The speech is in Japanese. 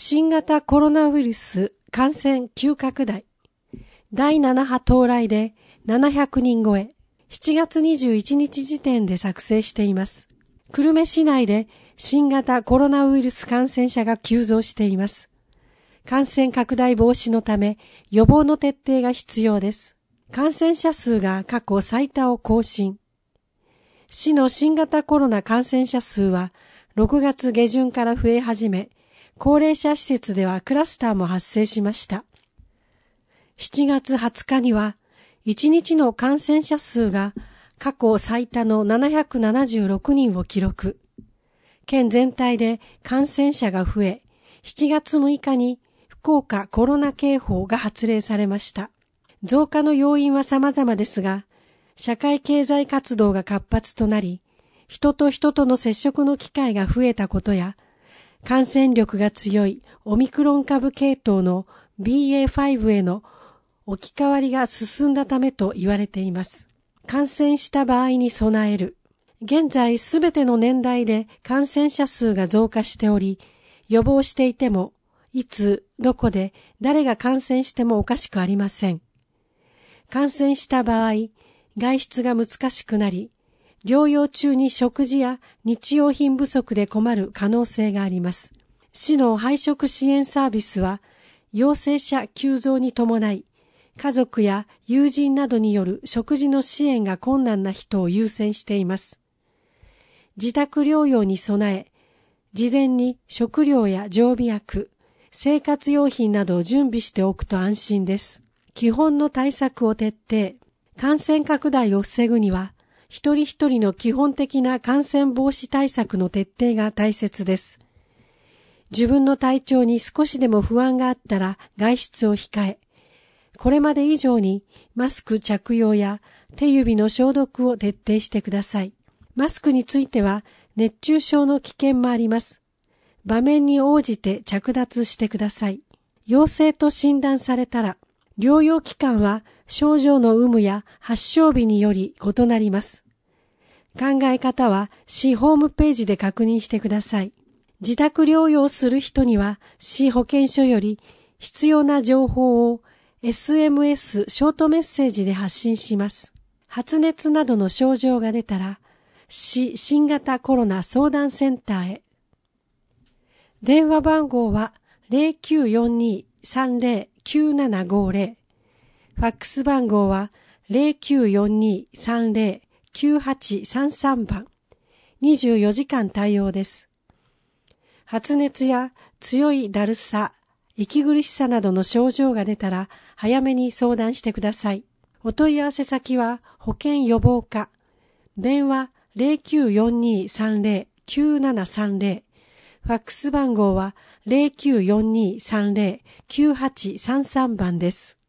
新型コロナウイルス感染急拡大。第7波到来で700人超え。7月21日時点で作成しています。久留米市内で新型コロナウイルス感染者が急増しています。感染拡大防止のため予防の徹底が必要です。感染者数が過去最多を更新。市の新型コロナ感染者数は6月下旬から増え始め、高齢者施設ではクラスターも発生しました。7月20日には、1日の感染者数が過去最多の776人を記録。県全体で感染者が増え、7月6日に福岡コロナ警報が発令されました。増加の要因は様々ですが、社会経済活動が活発となり、人と人との接触の機会が増えたことや、感染力が強いオミクロン株系統の BA.5 への置き換わりが進んだためと言われています。感染した場合に備える。現在すべての年代で感染者数が増加しており、予防していても、いつ、どこで、誰が感染してもおかしくありません。感染した場合、外出が難しくなり、療養中に食事や日用品不足で困る可能性があります。市の配食支援サービスは、陽性者急増に伴い、家族や友人などによる食事の支援が困難な人を優先しています。自宅療養に備え、事前に食料や常備薬、生活用品などを準備しておくと安心です。基本の対策を徹底。感染拡大を防ぐには、一人一人の基本的な感染防止対策の徹底が大切です。自分の体調に少しでも不安があったら外出を控え、これまで以上にマスク着用や手指の消毒を徹底してください。マスクについては熱中症の危険もあります。場面に応じて着脱してください。陽性と診断されたら、療養期間は症状の有無や発症日により異なります。考え方は市ホームページで確認してください。自宅療養する人には市保健所より必要な情報を SMS ショートメッセージで発信します。発熱などの症状が出たら市新型コロナ相談センターへ。電話番号は 0942-30-9750。ファックス番号は 0942-30-9833 番。24時間対応です。発熱や強いだるさ、息苦しさなどの症状が出たら早めに相談してください。お問い合わせ先は保健予防課。電話 0942-30-9730。ファックス番号は 0942-30-9833 番です。